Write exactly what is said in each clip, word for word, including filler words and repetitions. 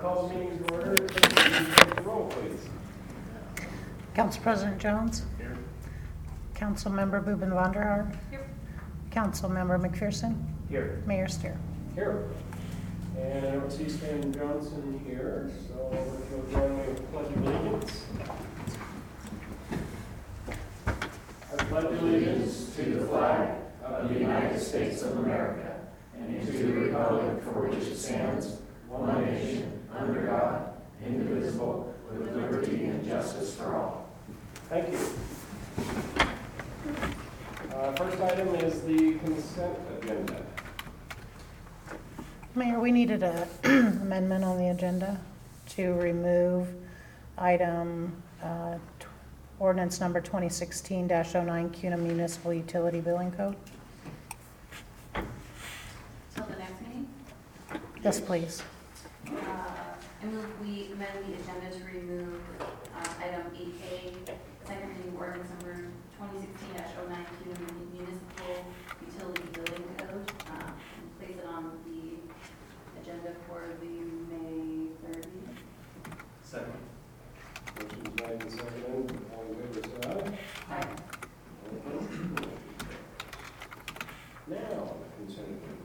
call the meeting to order. Please take the roll, please. Council President Jones. Here. Council Member Boobin Vonderhaar. Here. Council Member McPherson. Here. Mayor Steer. Here. And I don't see Stan Johnson here, so if you'll join me with Pledge of Allegiance. I pledge allegiance to the flag of the United States of America and to the republic for which it stands, one nation, under God, indivisible, with liberty and justice for all. Thank you. Uh, first item is the consent agenda. Mayor, we needed an amendment on the agenda to remove item uh, t- ordinance number twenty sixteen dash oh nine, CUNA Municipal Utility Billing Code. Till the next meeting. Yes, please. Uh, I move we amend the agenda to remove uh, item eight A, second reading ordinance number twenty sixteen dash oh nine, CUNA Municipal Utility Billing Code, uh, and place it on the agenda for the May third meeting. Second. Motion's made and seconded. All in favor, say aye. Aye. All opposed? Now, the consent agenda.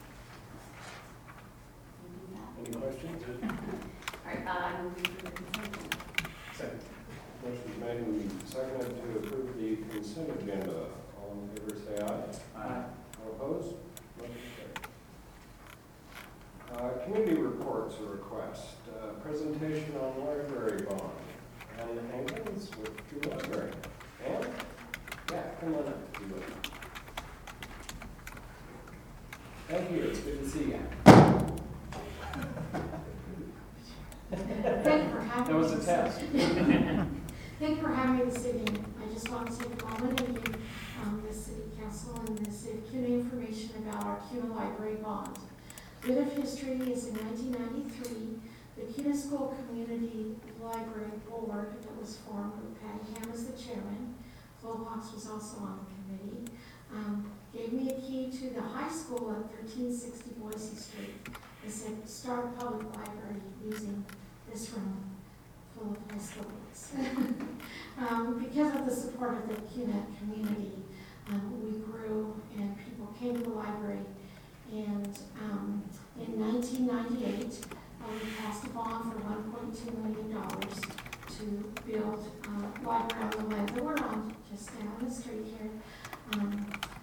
Any questions? All right, uh, I move we approve the consent agenda. Second. Motion's made and seconded to approve the consent agenda. All in favor, say aye. Aye. All opposed? Motion carried. Uh, community reports or request. Uh, presentation on library bond. Ann Hankins with the library. Ann? Yeah, come on up if you would. Thank you. It's good to see you. Thank you for having me. That was a test. Thank you for having me this evening. I just want to take a moment and give um, the City Council and the City of CUNA information about our CUNA Library Bond. Bit of history is in nineteen ninety-three, the CUNA School Community Library Board that was formed with Patty Ham as the chairman, Flo Hawks was also on the committee, um, gave me a key to the high school at thirteen sixty Boise Street. They said, start a public library using this room full of high school books. um, because of the support of the CUNA community, um, we grew and people came to the library. And um, in nineteen ninety-eight, uh, we passed a bond for one point two million dollars to build a library on the land that we're on, just down the street here. Um,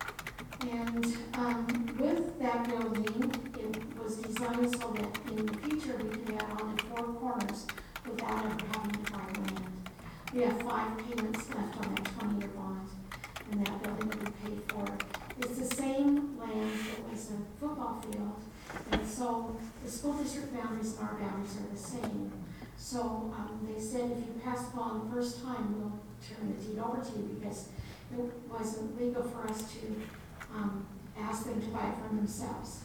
and um, with that building, it was designed so that in the future we could add on to four corners without ever having to buy land. We have five payments left on that twenty-year bond, and that building will be paid for. It's the same land that was a football field, and so the school district boundaries and our boundaries are the same. So um, they said if you pass the bond the first time, we'll turn the deed over to you because it wasn't legal for us to um, ask them to buy it from themselves.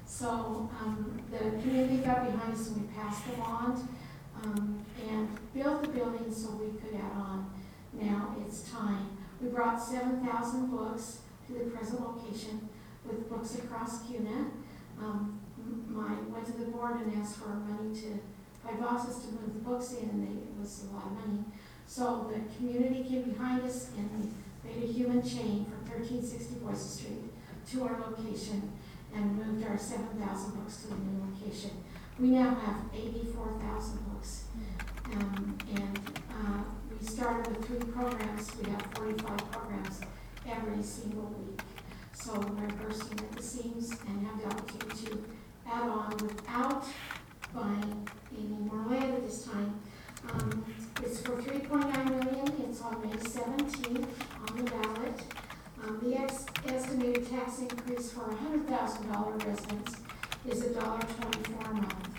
So um, the community got behind us and we passed the bond um, and built the building so we could add on. Now it's time. We brought seven thousand books to the present location with books across CUNA. Um, my went to the board and asked for money to buy boxes to move the books in, and they, it was a lot of money. So the community came behind us and made a human chain from thirteen sixty Boise Street to our location and moved our seven thousand books to the new location. We now have eighty-four thousand books. Um, and uh, we started with three programs. We have forty-five programs every single week. So we're bursting at the seams and have the opportunity to add on without buying any more land at this time. Um, it's for three point nine million dollars. It's on May seventeenth on the ballot. Um, the ex estimated tax increase for one hundred thousand dollars residents is one dollar twenty-four a month.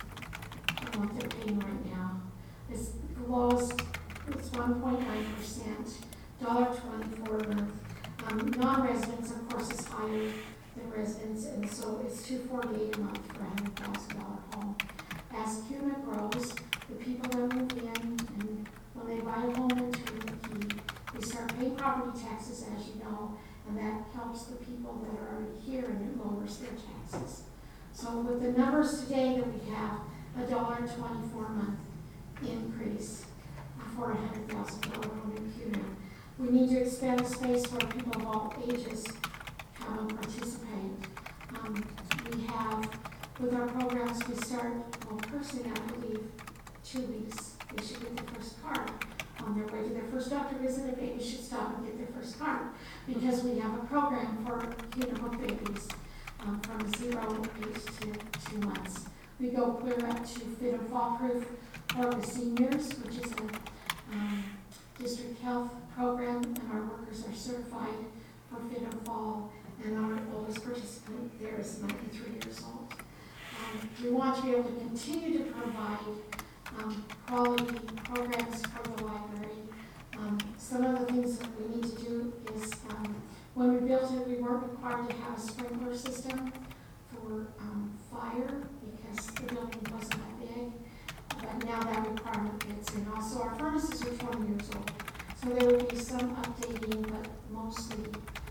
I what they're paying right now. It's the lowest, it's one point nine percent, one dollar twenty-four a month. Um, non-residents, of course, is higher than residents, and so it's two forty-eight a month for a one hundred thousand dollar home. As CUNA grows, the people that move in, and when they buy a home and turn the key, they start paying property taxes, as you know, and that helps the people that are already here and it lowers their taxes. So with the numbers today that we have, a dollar twenty-four a month increase for a hundred thousand dollar home in CUNA. We need to expand the space where people of all ages come and participate. Um, we have, with our programs, we start, well, personally, I believe, two weeks, they should get their first card. On their way to their first doctor visit, a baby should stop and get their first card, because we have a program for CUNA book babies um, from zero age to two months. We go clear up to fit and fall proof for the seniors, which is a um, district health program, and our workers are certified for fit and fall, and our oldest participant there is ninety-three years old. Um, we want to be able to continue to provide um, quality programs for the library. Um, some of the things that we need to do is, um, when we built it, we weren't required to have a sprinkler system for um, fire, because the building wasn't that big, but now that requirement gets in. Also, our furnaces are twenty years old, so there will be some updating, but mostly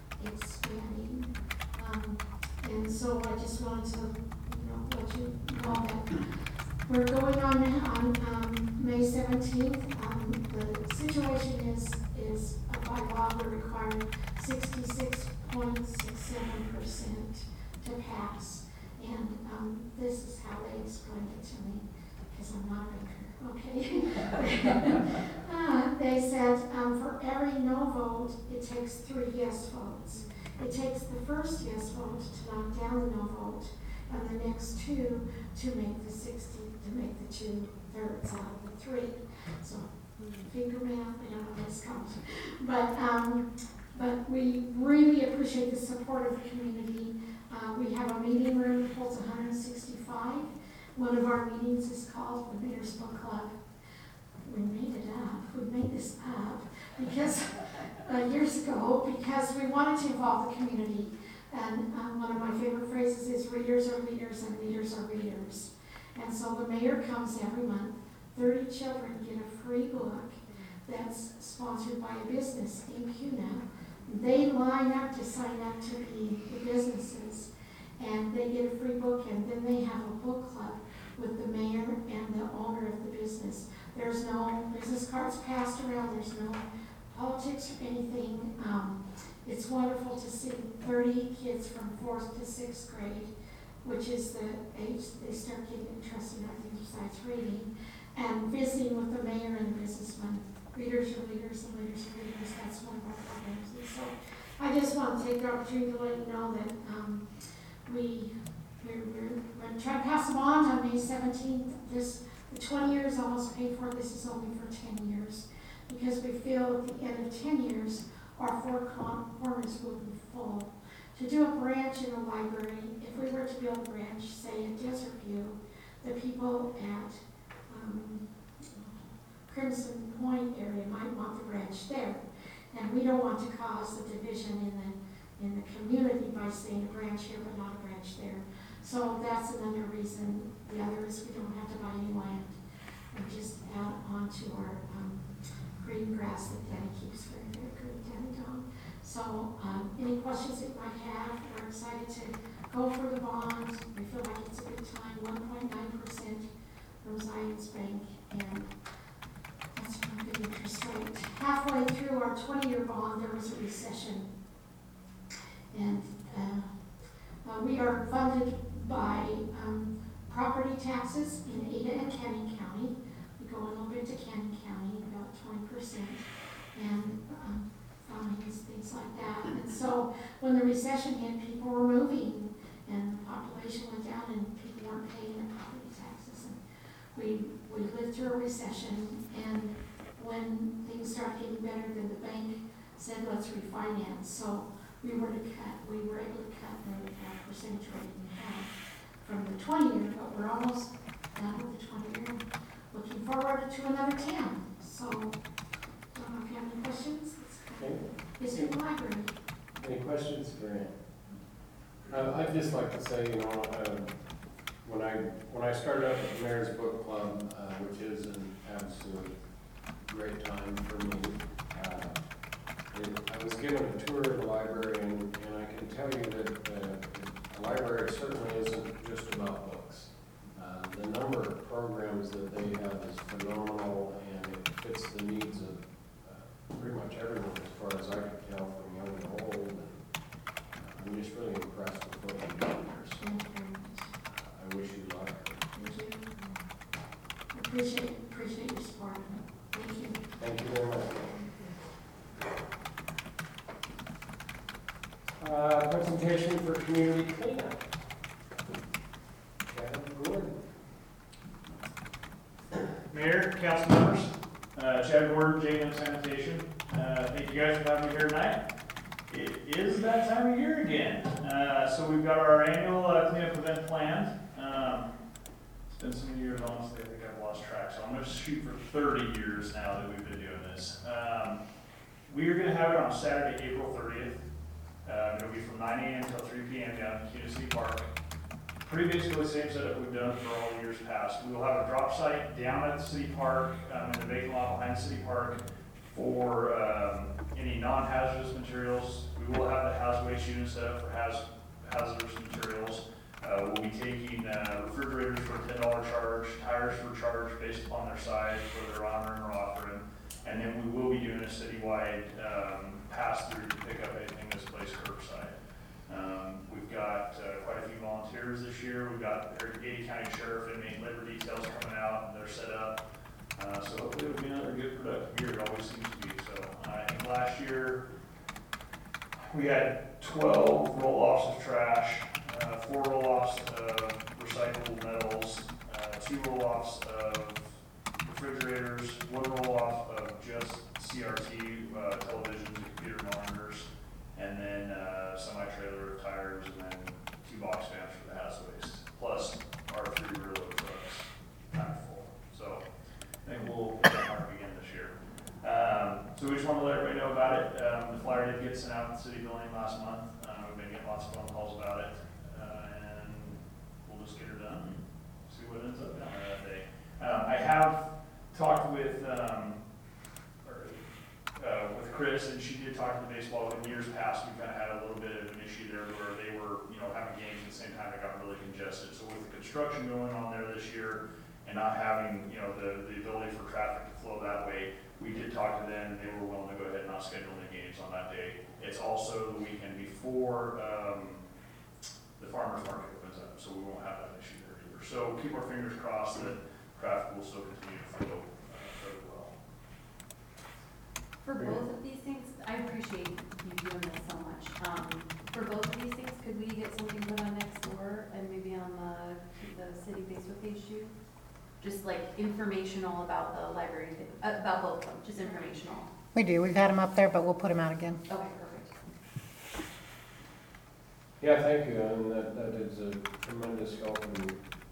expanding. Um, and so I just wanted to, you know, let you know that we're going on on um, May seventeenth. Um, the situation is is uh, by law we're required sixty-six point six seven percent to pass, and um, this is how they explained it to me, because I'm not a banker. Okay. uh, they said um, for every no vote, it takes three yes votes. It takes the first yes vote to knock down the no vote, and the next two to make the sixty, to make the two thirds out of the three. So, finger math, I don't know how this comes. But, um, but we really appreciate the support of the community. Uh, we have a meeting room that holds one hundred sixty-five. One of our meetings is called the Mayor's Book Club. We made it up. We made this up because uh, years ago, because we wanted to involve the community. And um, one of my favorite phrases is readers are leaders and leaders are readers. And so the mayor comes every month. thirty children get a free book that's sponsored by a business in CUNA. They line up to sign up to be the businesses, and they get a free book, and then they have a book club with the mayor and the owner of the business. There's no business cards passed around. There's no politics or anything. Um, it's wonderful to see thirty kids from fourth to sixth grade, which is the age they start getting interested in everything besides reading, and visiting with the mayor and the businessman. Readers are leaders and leaders are readers. That's one of our programs. And so I just want to take the opportunity to let you know that um, we, we're, we're, we're trying to pass a bond on May seventeenth. This, the twenty years almost paid for. This is only for ten years, because we feel at the end of ten years, our four corners will be full. To do a branch in a library, if we were to build a branch, say in Desert View, the people at um, Crimson Point area might want the branch there. And we don't want to cause a division in the in the community by saying a branch here but not a branch there. So that's another reason. The other is we don't have to buy any land and just add on to our um, green grass that Danny keeps very, very good, Danny Dawn. So um, any questions that you might have, we're excited to go for the bond. We feel like it's a good time, one point nine percent from Zions Bank, and that's a good interest rate. Halfway through our twenty-year bond, there was a recession. And uh, uh, we are funded by um, property taxes in Ada and Canyon County. We go a little bit to Canyon County, about twenty percent, and um, fines, things like that. And so when the recession hit, people were moving, and the population went down, and people weren't paying their property taxes. And we we lived through a recession, and when things started getting better, then the bank said, let's refinance. So we were to cut, we were able to cut the uh, percentage rate in half from the twenty year, but we're almost done with the twenty year. Looking forward to another ten. So, don't know if you have any questions. Okay. Is it the library? Any questions for Ann? Uh, I'd just like to say, you know, uh, when I when I started up at the Mayor's Book Club, uh, which is an absolute great time for me, uh, it, I was given a tour of the library, and, and I can tell you that uh, the library certainly isn't just about books. Um, the number of programs that they have is phenomenal, and it fits the needs of uh, pretty much everyone, as far as I can tell, from young to old. And uh, I'm just really impressed with what you're doing there, so uh, I wish you luck. Thank you. Appreciate, appreciate your support. Thank you. Thank you very much. Uh, presentation for community cleanup. Chad Gordon. Mayor, council members, uh, Chad Gordon, J M Sanitation. Uh, thank you guys for having me here tonight. It is that time of year again. Uh, so we've got our annual uh, cleanup event planned. Um, it's been some years, honestly, I think I've lost track. So I'm going to shoot for thirty years now that we've been doing this. Um, we are going to have it on Saturday, April thirtieth. Um, it'll be from nine A M till three P M down in Cuna City Park. Pretty basically the same setup we've done for all the years past. We will have a drop site down at the city park, um, in the vacant lot behind the city park for um, any non-hazardous materials. We will have the hazardous waste unit set up for haz hazardous materials. Uh, we'll be taking uh, refrigerators for a ten dollar charge, tires for charge based upon their size, whether they're honoring or offering. And then we will be doing a citywide um, pass-through to pick up anything that's placed curbside. Um, we've got uh, quite a few volunteers this year. We've got our Ada County Sheriff inmate labor details coming out, and they're set up. Uh, so hopefully it'll be another good productive year. It always seems to be. So uh, I think last year we had twelve roll-offs of trash, uh, four roll-offs of recyclable metals, uh, two roll-offs of refrigerators, one roll-off of just C R T uh, televisions and computer monitors, and then uh, semi-trailer of tires, and then two box vans for the hazardous waste, plus our three rear load trucks, kind of full. So I think we'll get that mark again this year. Um, so we just want to let everybody know about it. Um, the flyer did get sent out at the city building last month. Um, we've been getting lots of phone calls about it, uh, and we'll just get her done and see what ends up down there that day. Um, I have talked with um, or, uh, with Chris, and she did talk to the baseball. In years past, we kind of had a little bit of an issue there where they were, you know, having games at the same time. It got really congested. So with the construction going on there this year, and not having, you know, the the ability for traffic to flow that way, we did talk to them, and they were willing to go ahead and not schedule any games on that day. It's also the weekend before um, the farmers market opens up, so we won't have that issue there either. So keep our fingers crossed that traffic will still continue to flow uh, very well. For both of these things, I appreciate you doing this so much. Um, for both of these things, could we get something put on next door and maybe on the, the city Facebook page too? Just like informational about the library, uh, about both of them, just informational. We do, we've had them up there, but we'll put them out again. Okay, perfect. Yeah, thank you, and that, that is a tremendous help. And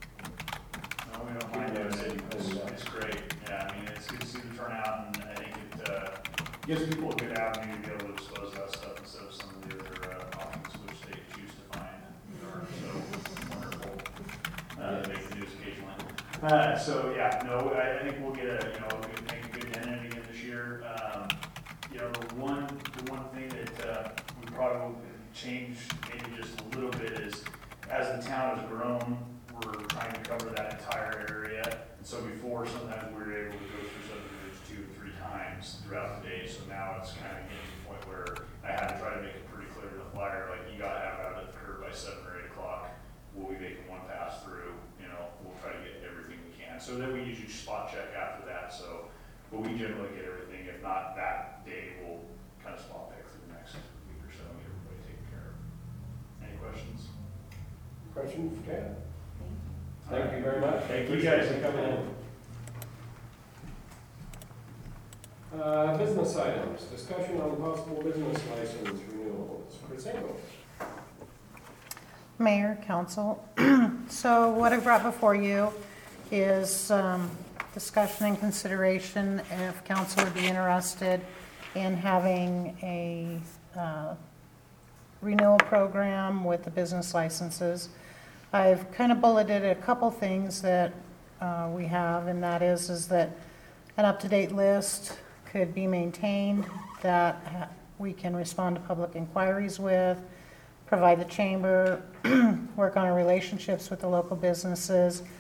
No, we don't mind doing it. It's, it's great. Yeah, I mean, it's good to see the turnout, and I think it uh, gives people a good avenue to be able to dispose of that stuff instead of some of the other uh, options which they choose to find that aren't so wonderful. Uh, they make the news occasionally. Uh, so yeah, no, I, I think we'll get a, you know, we can make a good dent in it again this year. Um, you know, the one, the one thing that uh, we probably will change maybe just a little bit is, as the town has grown, we're trying to cover that entire area. And so before, sometimes we were able to go through subdivisions two or three times throughout the day. So now it's kind of getting to the point where I had to try to make it pretty clear in the flyer, like, you gotta have out at the curb by seven or eight o'clock. We'll be making one pass through, you know, we'll try to get everything we can. So then we usually spot check after that. So, but we generally get everything. If not that day, we'll kind of spot pick through the next week or so and get everybody taken care of. Any questions? questions, Chad? Thank you very much. Thank you guys for coming in. Uh, business items, discussion on possible business license renewals. Chrysanthemum. Mayor, council, so what I brought before you is um, discussion and consideration if council would be interested in having a uh, renewal program with the business licenses. I've kind of bulleted a couple things that uh, we have, and that is, is that an up-to-date list could be maintained that ha- we can respond to public inquiries with, provide the chamber, work on our relationships with the local businesses,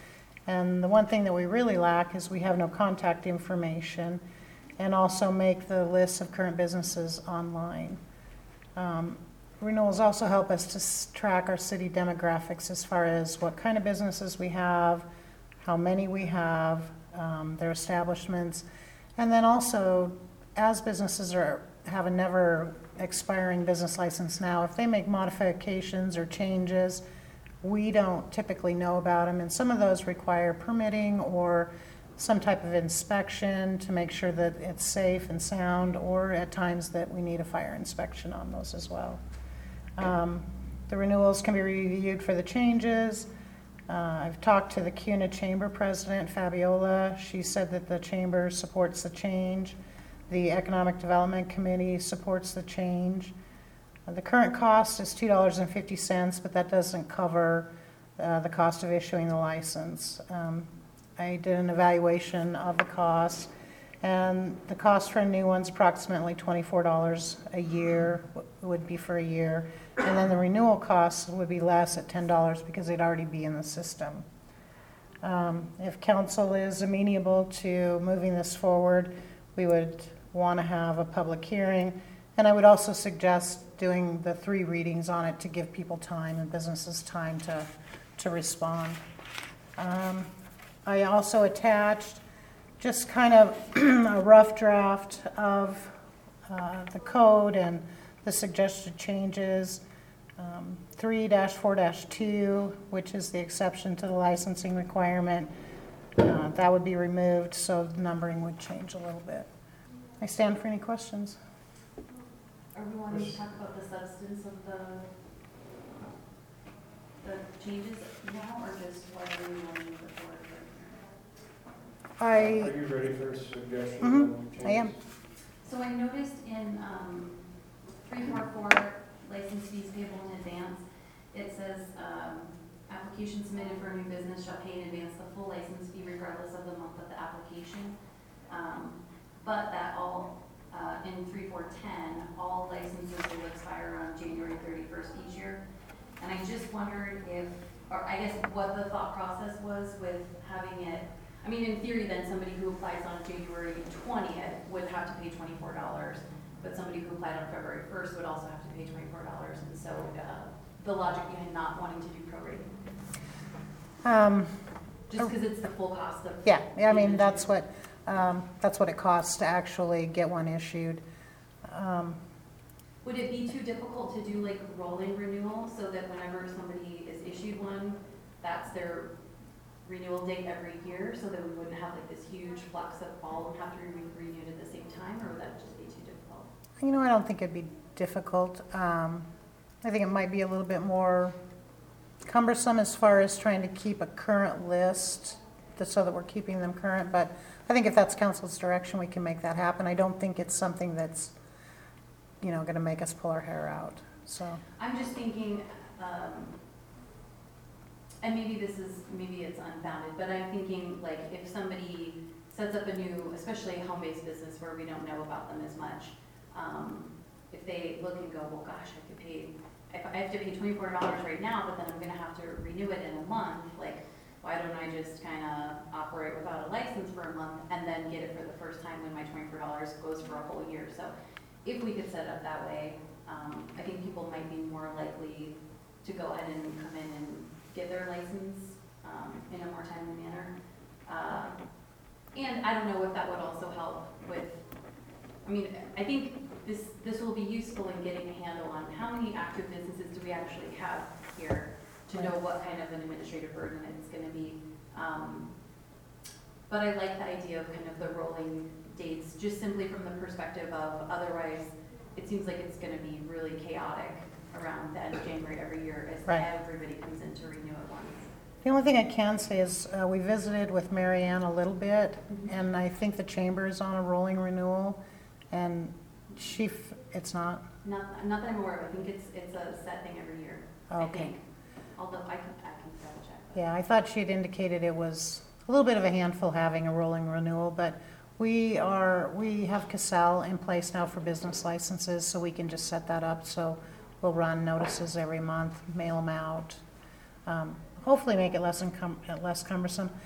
And the one thing that we really lack is we have no contact information, and also make the list of current businesses online. Um, renewals also help us to s- track our city demographics as far as what kind of businesses we have, how many we have, um, their establishments, and then also, as businesses are have a never expiring business license now, if they make modifications or changes, we don't typically know about them, and some of those require permitting or some type of inspection to make sure that it's safe and sound, or at times that we need a fire inspection on those as well. Um, the renewals can be reviewed for the changes. Uh, I've talked to the CUNA Chamber President, Fabiola. She said that the chamber supports the change. The Economic Development Committee supports the change. Uh, the current cost is two dollars and fifty cents, but that doesn't cover uh, the cost of issuing the license. Um, I did an evaluation of the cost, and the cost for a new one's approximately twenty-four dollars a year, w- would be for a year. And then the renewal cost would be less at ten dollars because they'd already be in the system. Um, if council is amenable to moving this forward, we would want to have a public hearing. And I would also suggest doing the three readings on it to give people time and businesses time to, to respond. Um, I also attached just kind of a rough draft of uh, the code and the suggested changes. Um, three dash four dash two, which is the exception to the licensing requirement, uh, that would be removed, so the numbering would change a little bit. I stand for any questions. Are we wanting to talk about the substance of the, the changes now, or just whether we want to move it forward? I, Are you ready for a suggestion? Mhm, I am. So I noticed in, um, three four four, license fees payable in advance, it says, um, application submitted for a new business shall pay in advance the full license fee regardless of the month of the application. Um, but that all, uh, in three four ten, all licenses will expire on January thirty-first each year. And I just wondered if, or I guess what the thought process was with having it, I mean, in theory, then somebody who applies on January twentieth would have to pay twenty-four dollars, but somebody who applied on February first would also have to pay twenty-four dollars, and so, uh, the logic behind not wanting to do prorating, um, just because it's the full cost of. yeah, I mean, that's what, um, that's what it costs to actually get one issued. Um, Would it be too difficult to do like rolling renewal, so that whenever somebody is issued one, that's their renewal date every year, so that we wouldn't have like this huge flux of all of them have to be re- renewed at the same time, or would that just be too difficult? You know, I don't think it'd be difficult. Um, I think it might be a little bit more cumbersome as far as trying to keep a current list, just so that we're keeping them current, but I think if that's council's direction, we can make that happen. I don't think it's something that's, you know, gonna make us pull our hair out, so. I'm just thinking, um, and maybe this is, maybe it's unfounded, but I'm thinking like if somebody sets up a new, especially a home-based business where we don't know about them as much, um, if they look and go, well, gosh, I could pay, if I have to pay twenty-four dollars right now, but then I'm gonna have to renew it in a month, like, why don't I just kinda operate without a license for a month and then get it for the first time when my twenty-four dollars goes for a whole year? So if we could set it up that way, um, I think people might be more likely to go ahead and come in and get their license, um, in a more timely manner. Uh, and I don't know if that would also help with, I mean, I think this, this will be useful in getting a handle on how many active businesses do we actually have here, to know what kind of an administrative burden it's gonna be. Um, but I like the idea of kind of the rolling dates, just simply from the perspective of otherwise, it seems like it's gonna be really chaotic around the end of January every year as Right. everybody comes in to renew at once. The only thing I can say is, uh, we visited with Mary Ann a little bit, Mhm. and I think the chamber is on a rolling renewal, and she, f- it's not, Not, not that I'm aware of, I think it's, it's a set thing every year, I okay. think. Although I can, I can double check. but- Yeah, I thought she had indicated it was a little bit of a handful having a rolling renewal, but we are, we have Casell in place now for business licenses, so we can just set that up, so we'll run notices every month, mail them out, um, hopefully make it less encum- less cumbersome.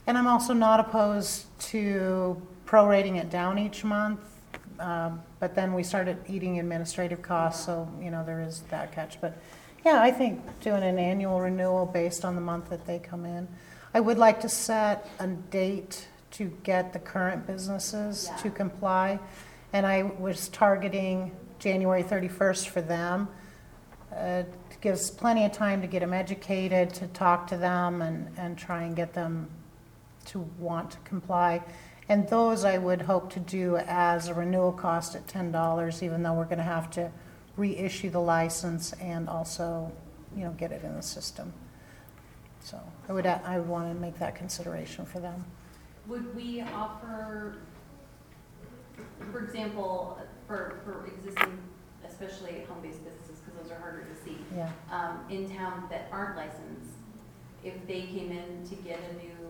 And I'm also not opposed to prorating it down each month, um, but then we started eating administrative costs, so, you know, there is that catch. But yeah, I think doing an annual renewal based on the month that they come in. I would like to set a date to get the current businesses to Yeah. comply, and I was targeting January thirty-first for them. Uh, It gives plenty of time to get them educated, to talk to them, and, and try and get them to want to comply. And those I would hope to do as a renewal cost at ten dollars, even though we're going to have to reissue the license and also, you know, get it in the system. So I would, I would want to make that consideration for them. Would we offer, for example, for, for existing, especially home-based businesses, because those are harder to see, Yeah. um, in town that aren't licensed, if they came in to get a new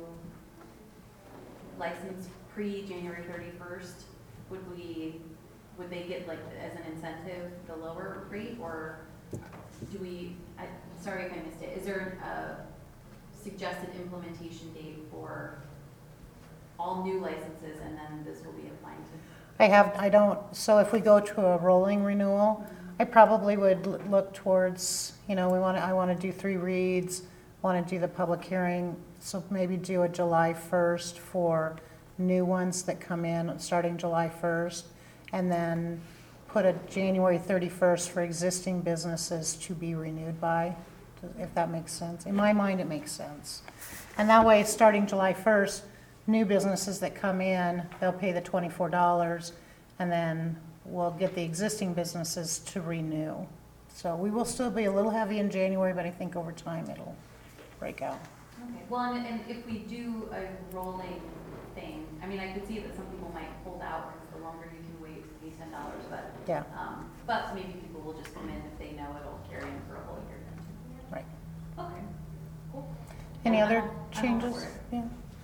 license pre-January thirty-first, would we, would they get like, as an incentive, the lower rate, or do we, I, sorry if I missed it, is there a suggested implementation date for all new licenses, and then this will be applying to? I have, I don't, so if we go to a rolling renewal, I probably would l- look towards, you know, we want to, I want to do three reads, want to do the public hearing, so maybe do a July first for new ones that come in, starting July first, and then put a January thirty-first for existing businesses to be renewed by, if that makes sense. In my mind, it makes sense. And that way, starting July first, new businesses that come in, they'll pay the twenty-four dollars, and then we'll get the existing businesses to renew. So we will still be a little heavy in January, but I think over time it'll break out. Okay, well, and, and if we do a rolling thing, I mean, I could see that some people might hold out, because the longer you can wait, it'll be ten dollars, but, Yeah, um, but maybe people will just come in if they know it'll carry them for a whole year. right. Okay, cool. Any I'm other all- I'm all changes? for it. Yeah.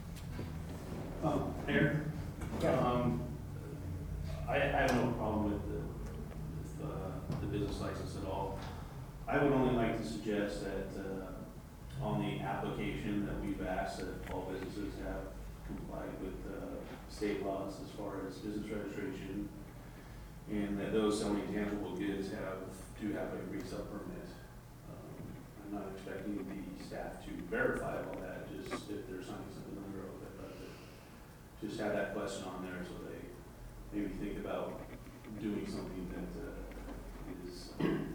Um, Mayor, um, I, I have no problem with the, with, uh, the business license at all. I would only like to suggest that, uh, on the application that we've asked that all businesses have complied with, uh, state laws as far as business registration, and that those selling tangible goods have, do have a resale permit. Um, I'm not expecting the staff to verify all that, just if they're signing something under oath, but just have that question on there so they maybe think about doing something that uh, is um,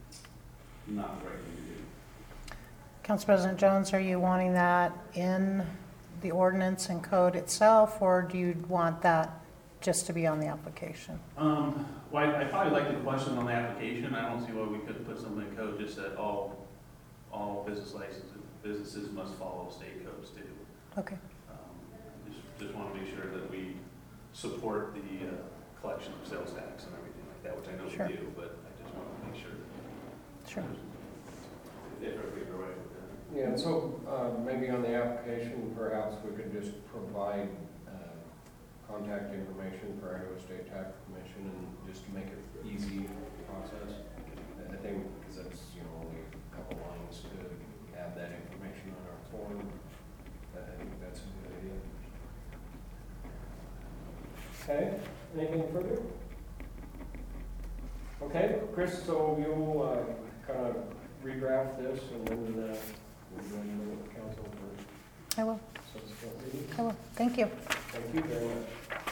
not the right thing to do. Council President Jones, are you wanting that in the ordinance and code itself, or do you want that just to be on the application? Um, well, I- I probably like the question on the application. I don't see why we couldn't put something in code just that all, all business licenses, businesses must follow state codes too. Okay, Um, Just, just want to make sure that we support the uh, collection of sales tax and everything like that, which I know Sure. we do, but I just want to make sure that sure. if everybody's all right with that. Yeah, and so, uh, maybe on the application, perhaps we could just provide, uh, contact information for Iowa State Tax Commission, and just to make it easy process. I think, because that's, you know, only a couple lines to add that information on our form, I think that's a good idea. Okay, anything further? Okay, Chris, so you'll, uh, kind of redraft this, and then, uh, we'll go in with the council for I will, subsequent meetings. I will. Thank you. Thank you very much.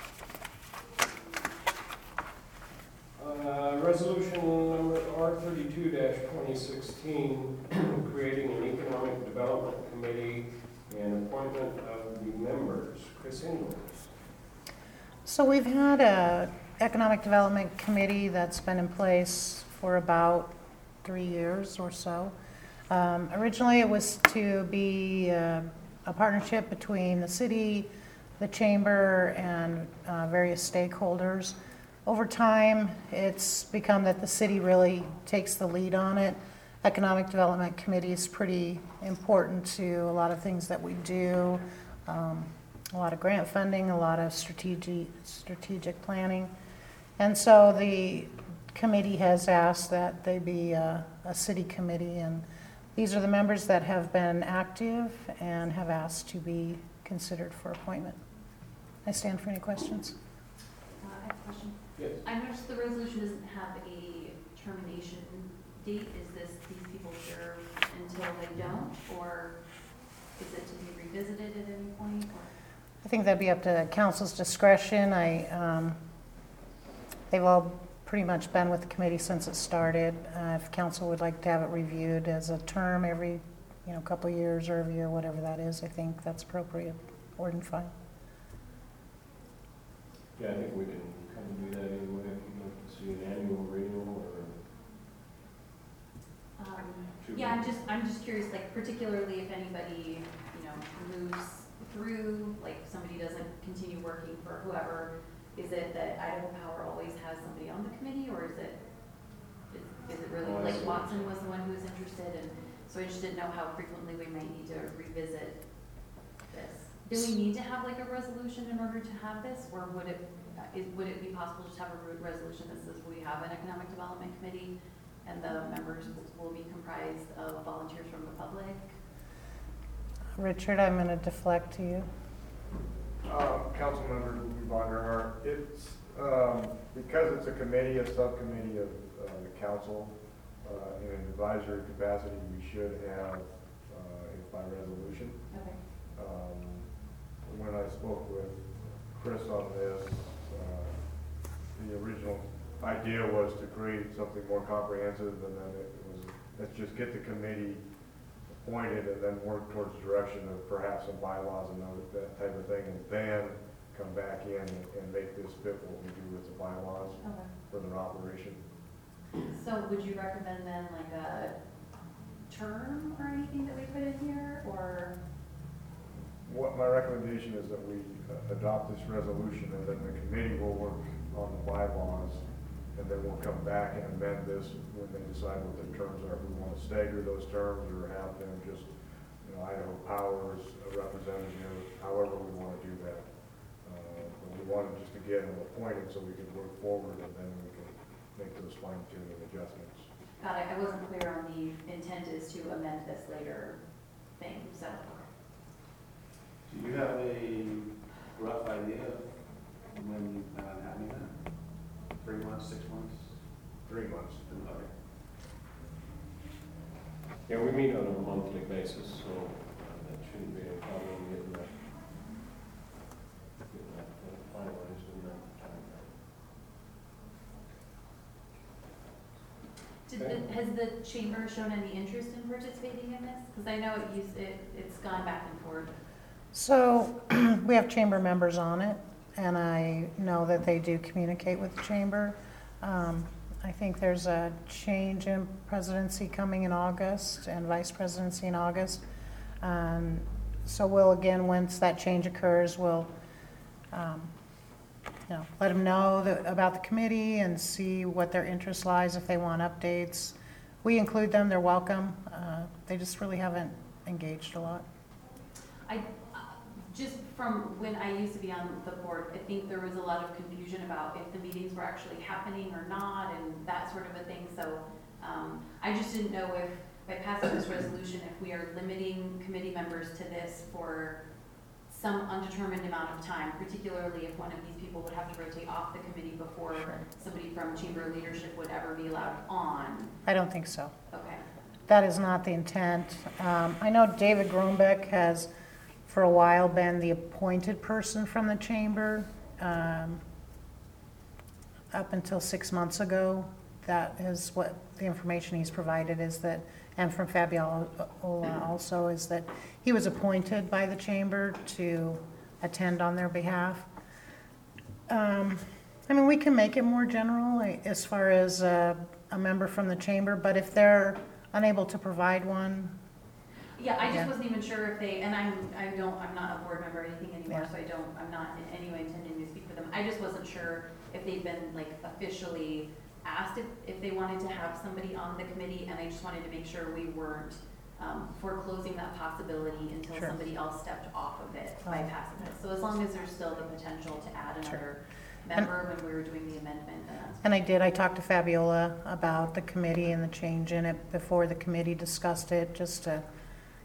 Uh, resolution number R thirty-two twenty sixteen, creating an economic development committee and appointment of the members. Chris Ingles. So we've had a economic development committee that's been in place for about three years or so. Um, originally, it was to be uh, a partnership between the city, the chamber, and uh, various stakeholders. Over time, it's become that the city really takes the lead on it. Economic Development Committee is pretty important to a lot of things that we do, um, a lot of grant funding, a lot of strategic, strategic planning. And so the committee has asked that they be a, a city committee, and these are the members that have been active and have asked to be considered for appointment. I stand for any questions. Uh, I have a question. Yes. I noticed the resolution doesn't have a termination date. Is this, these people serve until they don't, or is it to be revisited at any point? or- I think that'd be up to council's discretion. I, um, they've all pretty much been with the committee since it started. Uh, if council would like to have it reviewed as a term every, you know, couple of years or every year, whatever that is, I think that's appropriate or and fine. Yeah, I think we can kind of do that anyway, if you'd like to see an annual renewal or Um, two. Yeah, I'm just, I'm just curious, like particularly if anybody, you know, moves through, like somebody doesn't continue working for whoever, is it that Idaho Power always has somebody on the committee, or is it, is, is it really, Oh, I like see. Watson was the one who was interested, and so I just didn't know how frequently we might need to revisit this. Do we need to have like a resolution in order to have this, or would it, uh, is, would it be possible to just have a re- resolution that says we have an economic development committee and the members will be comprised of volunteers from the public? Richard, I'm going to deflect to you. Um, Councilmember Vonderhaar, it's, um, because it's a committee, a subcommittee of, uh, the council, uh, in an advisory capacity, we should have, uh, it by resolution. Okay. Um, when I spoke with Chris on this, uh, the original idea was to create something more comprehensive, and then it was, let's just get the committee appointed and then work towards the direction of perhaps some bylaws and those, that type of thing, and then come back in and, and make this fit what we do with the bylaws Okay. for their operation. So would you recommend then like a term or anything that we put in here, or? What my recommendation is that we uh, adopt this resolution, and then the committee will work on the bylaws, and then we'll come back and amend this when they decide what their terms are. If we want to stagger those terms or have them just, you know, Idaho Power's a representative, however we want to do that. Uh, But we wanted just to get them appointed so we could work forward, and then we can make those fine tuning adjustments. God, I I wasn't clear on the intent is to amend this later thing, so. Do you have a rough idea of when you plan on having that? Three months, six months? Three months. Okay. Yeah, we meet on a monthly basis, so uh, that shouldn't be a problem getting that, getting that uh, finalized in that time. Did the, has the chamber shown any interest in participating in this? Because I know it used, it, it's gone back and forth. So we have chamber members on it, and I know that they do communicate with the chamber. Um, I think there's a change in presidency coming in August and vice presidency in August. Um, so we'll, again, once that change occurs, we'll um, you know, let them know that, about the committee and see what their interest lies if they want updates. We include them, they're welcome. Uh, they just really haven't engaged a lot. I, uh, just from when I used to be on the board, I think there was a lot of confusion about if the meetings were actually happening or not and that sort of a thing. So um, I just didn't know if by passing this resolution, if we are limiting committee members to this for some undetermined amount of time, particularly if one of these people would have to rotate off the committee before Sure. somebody from chamber leadership would ever be allowed on. I don't think so. Okay. That is not the intent. Um, I know David Grombeck has, for a while, been the appointed person from the chamber. Um, up until six months ago, that is what the information he's provided is that, and from Fabiola also, is that he was appointed by the chamber to attend on their behalf. Um, I mean, we can make it more general like, as far as uh, a member from the chamber, but if they're unable to provide one, Yeah, I Yeah. just wasn't even sure if they, and I'm, I don't, I'm not a board member or anything anymore, Yeah. so I don't, I'm not in any way intending to speak for them. I just wasn't sure if they'd been like officially asked if, if they wanted to have somebody on the committee, and I just wanted to make sure we weren't um, foreclosing that possibility until Sure. somebody else stepped off of it by Oh. passing this. So as long as there's still the potential to add Sure. another And- member when we were doing the amendment, then that's. and I did, I talked to Fabiola about the committee and the change in it before the committee discussed it, just to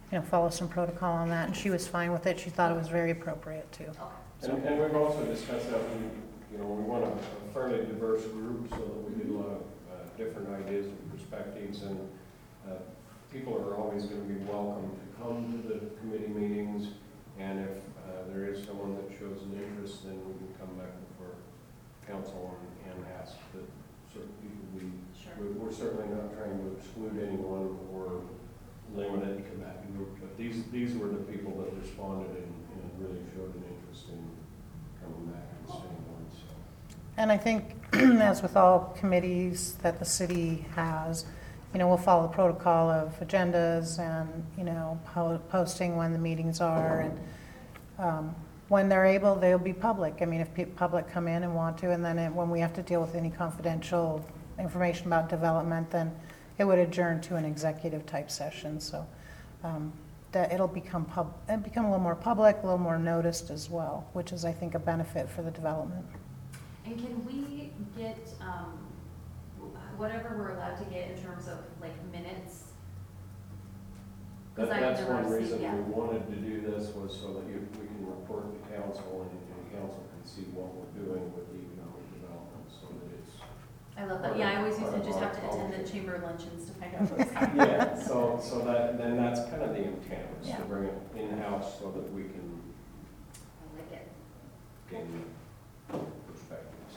you know, follow some protocol on that, and she was fine with it. She thought it was very appropriate too. Okay. And, and we've also discussed that, we, you know, we want a a fairly diverse group so that we get a lot of uh, different ideas and perspectives, and uh, people are always going to be welcome to come to the committee meetings, and if uh, there is someone that shows an interest, then we can come back before council and, and ask that certain people be, Sure. we- we're certainly not trying to exclude anyone or limit it to that group, but these, these were the people that responded and, and really showed an interest in coming back and staying on, so. And I think, as with all committees that the city has, you know, we'll follow the protocol of agendas and, you know, po- posting when the meetings are, and um, when they're able, they'll be public. I mean, if people, public come in and want to, and then it- when we have to deal with any confidential information about development, then it would adjourn to an executive type session, so um, that it'll become pub, it'll become a little more public, a little more noticed as well, which is, I think, a benefit for the development. And can we get, um, whatever we're allowed to get in terms of like minutes? That, 'Cause I've that's never one seen- reason yeah. we wanted to do this, was so that you, we can report to council, and, and council can see what we're doing with the economic development, so that it's. I love that. Yeah, I always used to just have to attend the chamber luncheons to find out what's happening. Yeah, so, so that, then that's kind of the intent, is Yeah. to bring it in-house so that we can I like it. gain perspectives.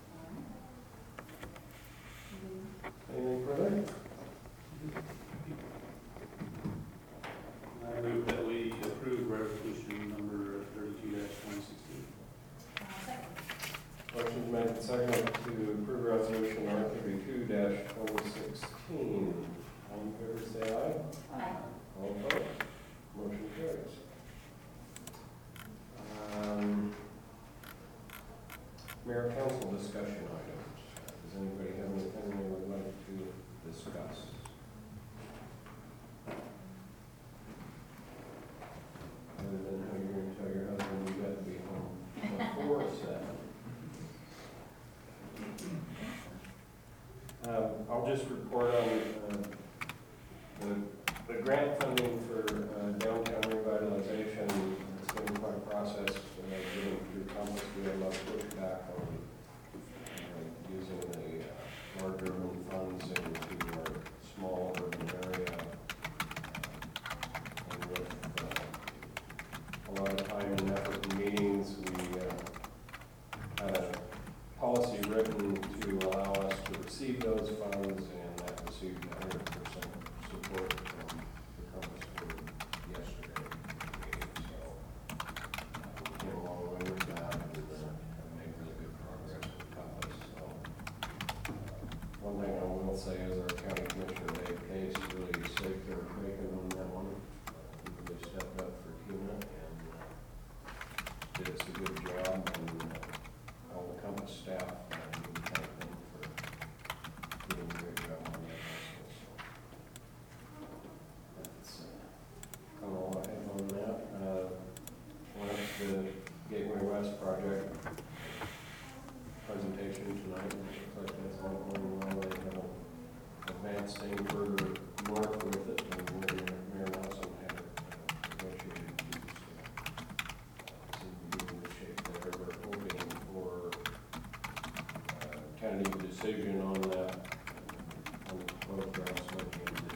Anything further? I move that we approve resolution number thirty-two twenty sixteen. Uh, second. Motion's made and seconded to approve resolution R thirty-two twenty sixteen. All in favor, say aye. Aye. All opposed? Motion carries. Um, Mayor council discussion items. Does anybody have anything they would like to discuss? Other than how you're going to tell your husband you got to be home before seven. Uh, I'll just report on uh, the, the grant funding for uh, downtown revitalization. It's been quite a process uh, getting through Compass. We had a lot of pushback on uh, using the uh, large urban funds into our small urban area. Uh, and with uh, a lot of time and effort in meetings, we uh, had a policy written to allow us to receive those funds, and that received one hundred percent support from the Compass Board yesterday. So uh, we came a long way with that, and uh, have made really good progress with Compass. So uh, one thing I will say is our county commissioner, Dave Case, really saved their bacon on that one. He really stepped up for Tina and uh, did us a good job, and uh, all the Compass staff, uh, we would thank them for doing a great job on that also. So that's uh, kind of all I have on that. Uh, Went up to the Gateway West project presentation tonight, and it looks like that's all going well. They have advanced thing further north with it, and Mayor Mayor Nelson had it uh, negotiated to, so seem to be in good shape there. We're hoping for uh, tentative decision on that, on the photographs, looking